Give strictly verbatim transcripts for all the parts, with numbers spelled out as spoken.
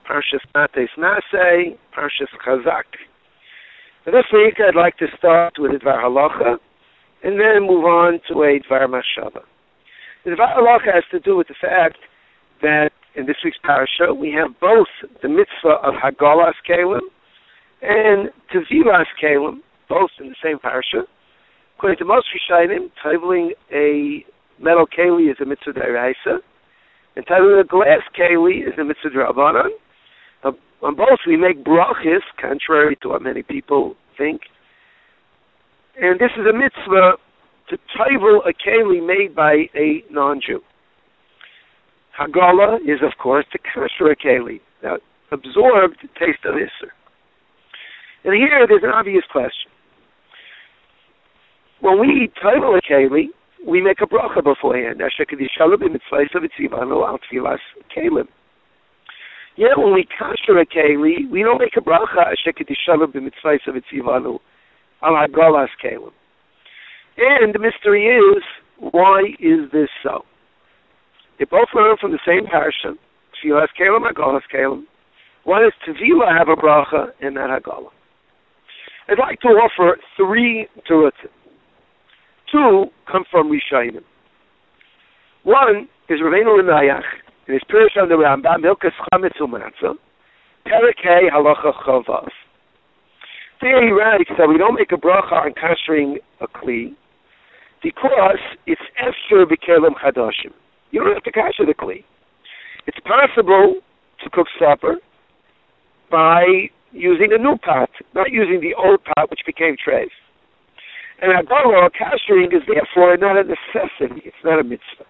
Parshas Mates Naseh, Parshas Chazak. For this week, I'd like to start with the Dvar Halacha, and then move on to a Dvar Machshava. The Dvar Halacha has to do with the fact that in this week's parasha, we have both the mitzvah of Hagalas Kalim and Tevilas Kalim, both in the same parasha. According to most Rishonim, tabling a metal keli is a mitzvah d'oraisa, and tabling a glass keli is a mitzvah d'Rabbanan. On both, we make brachis, contrary to what many people think. And this is a mitzvah to table a keli made by a non-Jew. Hagala is, of course, to kasher a keli, that absorbed taste of Isser. And here, there's an obvious question. When we table a keli, we make a bracha beforehand. Asher kedishalu b'mitzvahs v'tzivanu al tfilas kelim. Yet when we kasher a keli, we don't make a bracha asher kedishalu b'mitzvahs v'tzivanu al hagalas kelim. And the mystery is, why is this so? They both learn from the same parasha, tfilas kelim, hagalas kelim. Why does tevila have a bracha and not hagala? I'd like to offer three terutzim. Two come from Rishonim. One is Rabbeinu L'Mayach, in his Pirush on the Rambam, Milkas Chametz U'Matzah, Perek Hey Halacha Chavav. There he writes that we don't make a bracha on kashering a kli because it's Efshur B'Kelim Chadashim. You don't have to kasher the kli. It's possible to cook supper by using a new pot, not using the old pot which became treif. And hagala, kashering, is therefore not a necessity. It's not a mitzvah.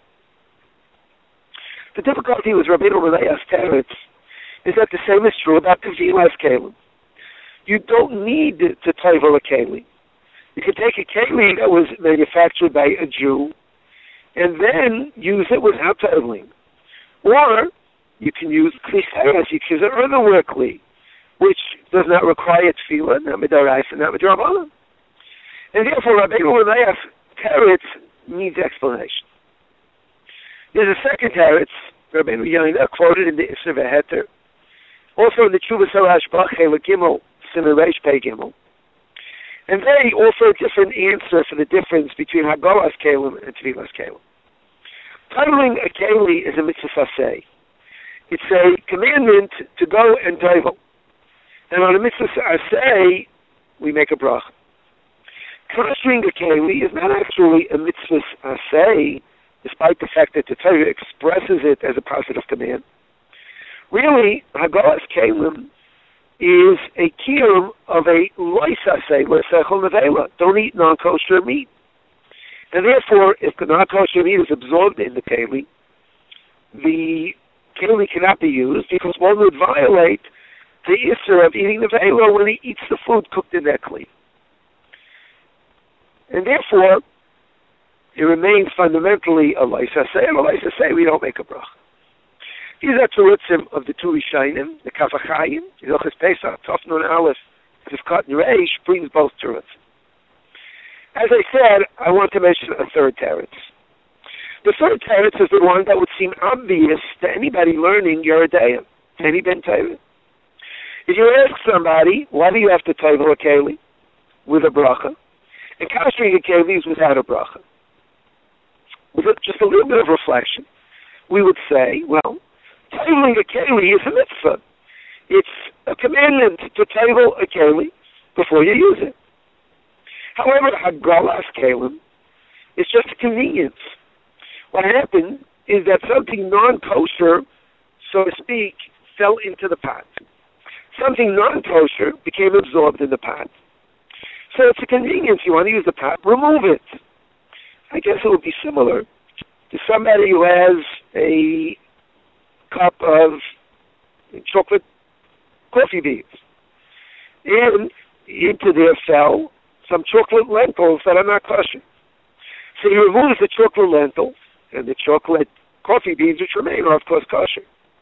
The difficulty with Rabbeinu L'Mayach's teretz is that the same is true about tevilas kelim. You don't need to tovel a keli. You can take a keli that was manufactured by a Jew and then use it without toveling. Or you can use kli cheres, you can use an earthenware kli, which does not require tefillah, not midoraisa, not midrabanan. And therefore, Rabbeinu L'Mayach's teretz needs explanation. There's a second teretz, Rabbeinu Yoina, quoted in the Isser V'Heter, also in the Tshuvas HaRashbach, Chela Gimel, Siman Reish Pei Gimel. And they offer a different answer for the difference between Hagalas Kelim and Tevilas Kelim. Titling a keli is a mitzvah saseh. It's a commandment to go and tovel. And on a mitzvah saseh, we make a bracha. Kashering a keli is not actually a mitzvah aseh, despite the fact that the Torah expresses it as a positive command. Really, hagalas kelim is a kiyum of a lois aseh, l'sechol nevela. Don't eat non-kosher meat. And therefore, if the non-kosher meat is absorbed in the keli, the keli cannot be used because one would violate the issur of eating the nevela when he eats the food cooked in that kli. And therefore, it remains fundamentally a lois aseh, and a lois aseh, we don't make a bracha. These are terutzim of the two Rishonim, the Kaf HaChaim, Hilchos Pesach, Tov Nun Aleph, Tifkat Reish, brings both terutzim. As I said, I want to mention a third teretz. The third teretz is the one that would seem obvious to anybody learning Yoreh De'ah, any Ben Torah. If you ask somebody, why do you have to tovel a keli with a bracha? And kashering a keli is without a bracha. With just a little bit of reflection, we would say, well, toveling a keli is a mitzvah. It's a commandment to tovel a keli before you use it. However, hagalas kelim is just a convenience. What happened is that something non-kosher, so to speak, fell into the pot. Something non-kosher became absorbed in the pot. So it's a convenience. You want to use the pot, remove it. I guess it would be similar to somebody who has a cup of chocolate coffee beans. And into there fell some chocolate lentils that are not kosher. So he removes the chocolate lentils, and the chocolate coffee beans which remain are, of course, kosher.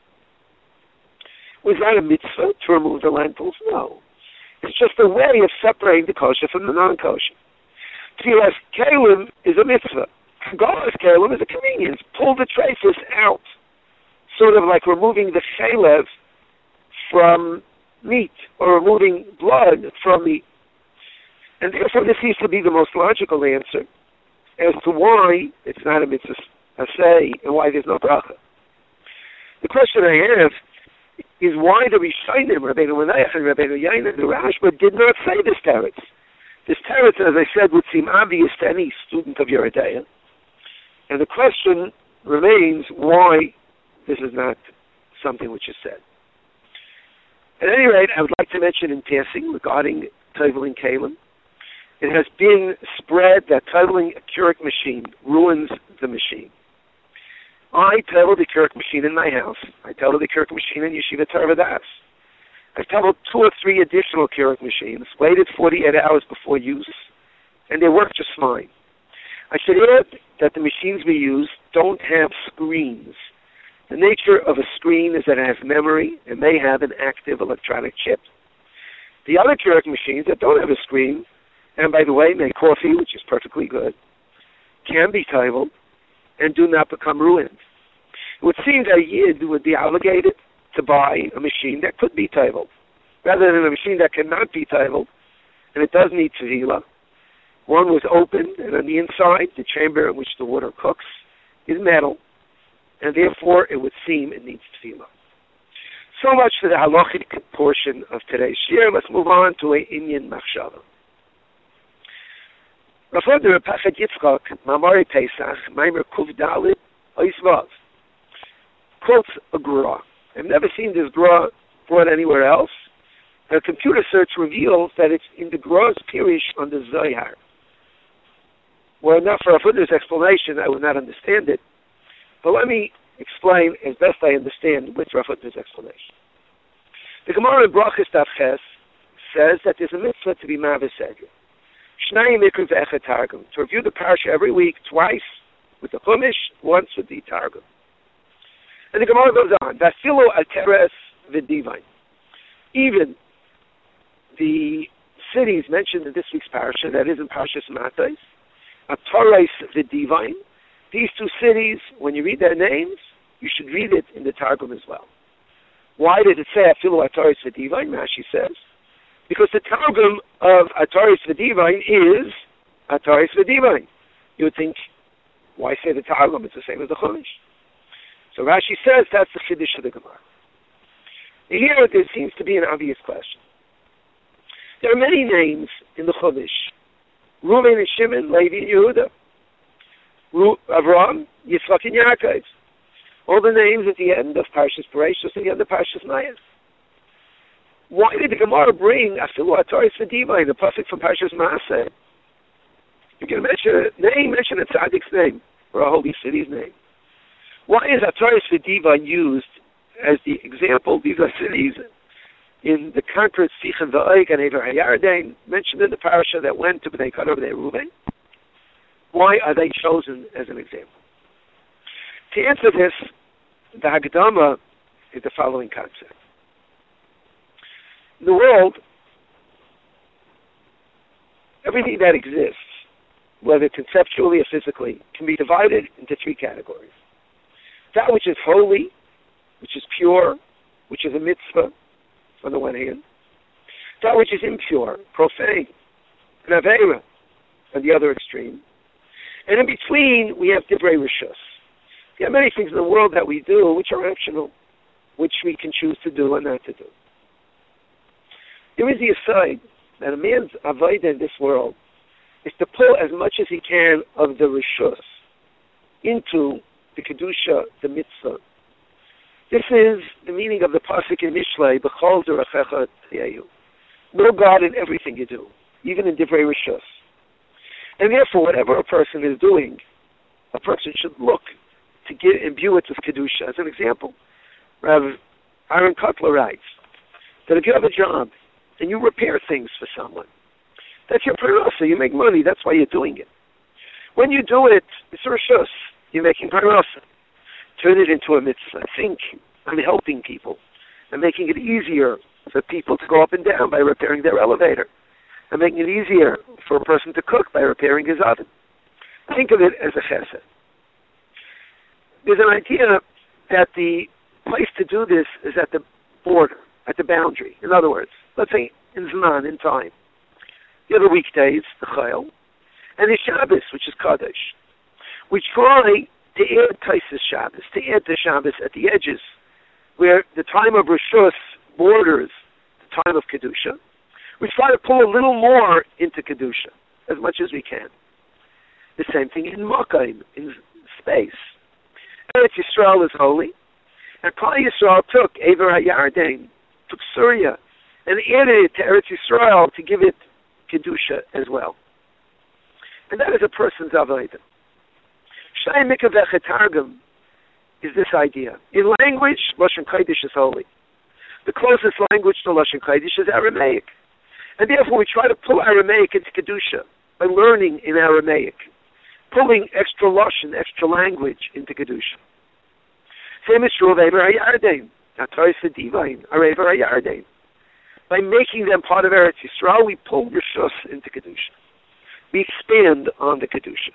Was that a mitzvah to remove the lentils? No. It's just a way of separating the kosher from the non-kosher. Tfilas kelim is a mitzvah. Hagalas kelim is a convenience. Pull the traces out, sort of like removing the chalev from meat or removing blood from meat. And therefore this seems to be the most logical answer as to why it's not a mitzvah asay and why there's no bracha. The question I have is why the Rishonim, Rabbeinu Menayach and Rabbeinu Yaina, the Rashba, did not say this teretz. This teretz, as I said, would seem obvious to any student of Yoreh De'ah. And the question remains why this is not something which is said. At any rate, I would like to mention in passing regarding toveling kalim. It has been spread that toveling a Keurig machine ruins the machine. I toveled the Keurig machine in my house. I toveled the Keurig machine in Yeshiva Torah Das. I toveled two or three additional Keurig machines, waited forty-eight hours before use, and they work just fine. I should add that the machines we use don't have screens. The nature of a screen is that it has memory and may have an active electronic chip. The other Keurig machines that don't have a screen, and by the way, make coffee, which is perfectly good, can be toveled and do not become ruined. It would seem that a Yid would be obligated to buy a machine that could be toveled, rather than a machine that cannot be toveled, and it does need tevilah. One was open, and on the inside, the chamber in which the water cooks is metal, and therefore it would seem it needs tevilah. So much for the halachic portion of today's shir. Let's move on to a Inyan Machshava. Rav Hutner Pachet Yitzchak, Mamari Pesach, Maimer Kuv Dalit, Oisvav, quotes a Gra. I've never seen this Gra brought anywhere else. A computer search reveals that it's in the Gra's Pirish on the Zohar. Well, enough for Rav Hutner's explanation, I would not understand it. But let me explain as best I understand with Rav Hutner's explanation. The Gemara in Brachos Daf Ches says that there's a mitzvah to be Mavasegah. Shnayim Mikra Ve'echet Targum, to review the parsha every week, twice with the Chumash, once with the Targum. And the Gemara goes on, Vafilo Ateres V'Divain. Even the cities mentioned in this week's parsha, that is in Parshas Matos, Atares V'Divain, these two cities, when you read their names, you should read it in the Targum as well. Why did it say Afilo Atares V'Divain? Rashi says, because the Targum of Ataris V'Divain is Ataris V'Divain. You would think, why say the Targum? It's the same as the Chumash. So Rashi says that's the Chiddush of the Gemara. Here there seems to be an obvious question. There are many names in the Chumash. Reuven and Shimon, Levi and Yehuda. Ru- Avram, Yitzchak and Yaakov. All the names at the end of Parshas Bereshis and the end of Parshas Mayas. Why did the Gemara bring Afilu Ataris V'Divain, the pasuk from Parshas Maaseh? You can mention a name, mention a tzaddik's name, or a holy city's name. Why is Ataris V'Divain used as the example? These are cities in the conquered Sichem V'Oig and Ever HaYarden, mentioned in the parasha that went to Bnei Kadar Bnei Reuven. Why are they chosen as an example? To answer this, the Hagdama is the following concept. In the world, everything that exists, whether conceptually or physically, can be divided into three categories. That which is holy, which is pure, which is a mitzvah, on the one hand. That which is impure, profane, an avera, on the other extreme. And in between, we have divrei rishus. There are many things in the world that we do which are optional, which we can choose to do or not to do. There is the aside that a man's avodah in this world is to pull as much as he can of the rishus into the kedusha, the mitzvah. This is the meaning of the pasuk in Mishlei, B'chol derachecha t'yayu. Know God in everything you do, even in divrei rishus. And therefore, whatever a person is doing, a person should look to get, imbue it with kedusha. As an example, Rav Aaron Kotler writes that if you have a job and you repair things for someone, that's your parnasa. You make money. That's why you're doing it. When you do it, it's a rishus. You're making parnasa. Turn it into a mitzvah. Think I'm helping people. I'm making it easier for people to go up and down by repairing their elevator. I'm making it easier for a person to cook by repairing his oven. Think of it as a chesed. There's an idea that the place to do this is at the border, at at the boundary. In other words, let's say in Zman, in time. The other weekdays, the Chayil, and the Shabbos, which is Kaddish. We try to add Taisus Shabbos, to add the Shabbos at the edges, where the time of Rishus borders the time of Kedusha. We try to pull a little more into Kedusha, as much as we can. The same thing in Makayim, in space. Eretz Yisrael is holy, and Klal Yisrael took Ever HaYarden, took Syria, and added it to Eretz Yisrael to give it Kedusha as well. And that is a person's Avodah. Shnei Mikaveh Targum is this idea. In language, Lashon Kodesh is holy. The closest language to Lashon Kodesh is Aramaic. And therefore we try to pull Aramaic into Kedusha by learning in Aramaic, pulling extra Lashon, extra language into Kedusha. Same is true of Ever HaYarden, Ataris Divayin, or Ever HaYarden. By making them part of Eretz Yisrael, we pull Rishus into Kedusha. We expand on the Kedusha.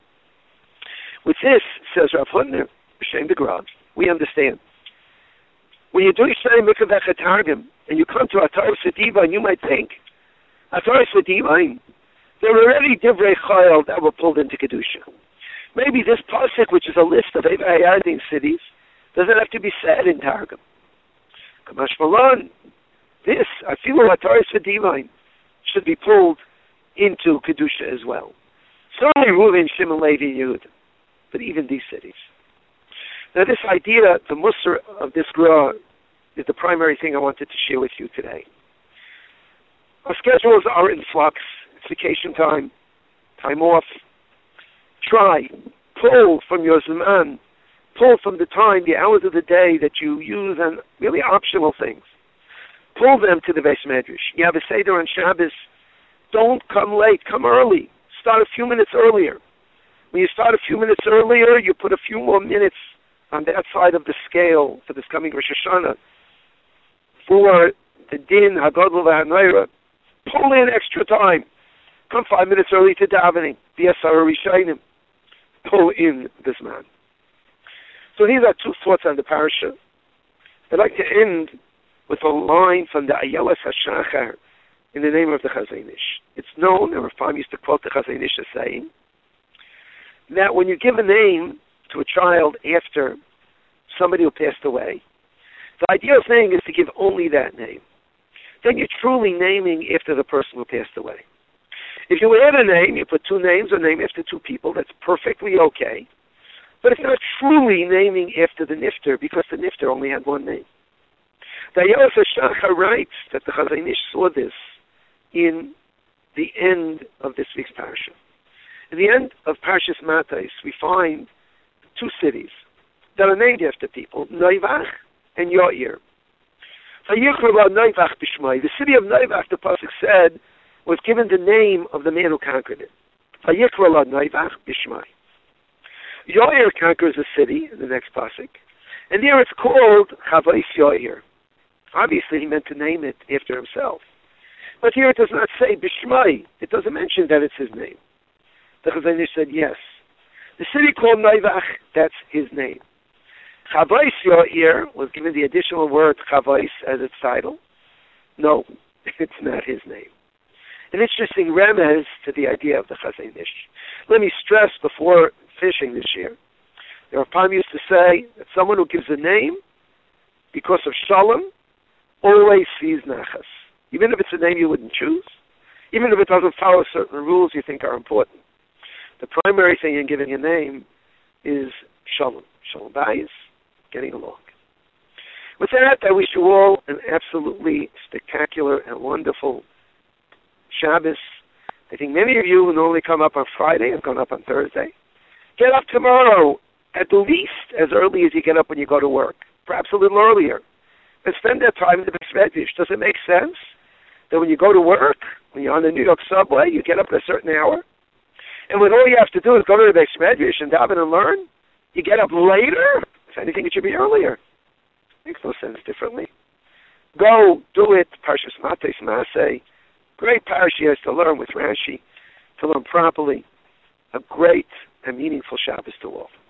With this, says Rav Hutner, B'Shem Begrad, we understand. When you're doing Shnei Mikaveh Targum, and you come to Ataris Divayin, you might think, Ataris Divayin, there were already Divrei Chayil that were pulled into Kedusha. Maybe this pasuk, which is a list of Ever HaYarden cities, doesn't have to be said in Targum. Kamash Malan, this, I feel Ataris Divayin, should be pulled into Kedusha as well. Certainly Reuven, Shimon, Levi, Yud, but even these cities. Now this idea, the Musar of this Gra, is the primary thing I wanted to share with you today. Our schedules are in flux. It's vacation time, time off. Try, pull from your Zman, pull from the time, the hours of the day that you use on really optional things. Pull them to the Beis Medrash. You have a Seder on Shabbos. Don't come late. Come early. Start a few minutes earlier. When you start a few minutes earlier, you put a few more minutes on that side of the scale for this coming Rosh Hashanah. For the Din, Hagadol, VaHanoira, pull in extra time. Come five minutes early to davening. The Asar Rishayim. Pull in this man. So these are two thoughts on the parasha. I'd like to end with a line from the Ayeles HaShachar in the name of the Chazon Ish. It's known, and Rav used to quote the Chazon Ish as saying, that when you give a name to a child after somebody who passed away, the ideal thing is to give only that name. Then you're truly naming after the person who passed away. If you add a name, you put two names or name after two people, that's perfectly okay. But it's not truly naming after the Nifter, because the Nifter only had one name. The Ayeles HaShachar writes that the Chazon Ish saw this in the end of this week's parasha. In the end of Parshas Matais, we find two cities that are named after people, Noivach and Yair. The city of Noivach, the pasuk said, was given the name of the man who conquered it. Yair conquers a city in the next pasuk, and there it's called Chavos Yair. Obviously, he meant to name it after himself. But here it does not say Bishmai. It doesn't mention that it's his name. The Chazon Ish said yes. The city called Noivach, that's his name. Chavos Yair was given the additional word Chavos as its title. No, it's not his name. An interesting remez to the idea of the Chazon Ish. Let me stress before finishing this year. The Rav used to say that someone who gives a name because of Shalom always sees Nachas. Even if it's a name you wouldn't choose, even if it doesn't follow certain rules you think are important. The primary thing in giving a name is Shalom. Shalom Bayis, getting along. With that, I wish you all an absolutely spectacular and wonderful Shabbos. I think many of you who normally come up on Friday have gone up on Thursday. Get up tomorrow, at least as early as you get up when you go to work, perhaps a little earlier, and spend that time in the Beis Medrash. Does it make sense that when you go to work, when you're on the New York subway, you get up at a certain hour, and when all you have to do is go to the Beis Medrash and daven and learn, you get up later? If anything, it should be earlier. Makes no sense differently. Go, do it. Parshas Matais Maseh. Great parashas to learn with Rashi, to learn properly. A great and meaningful Shabbos to all.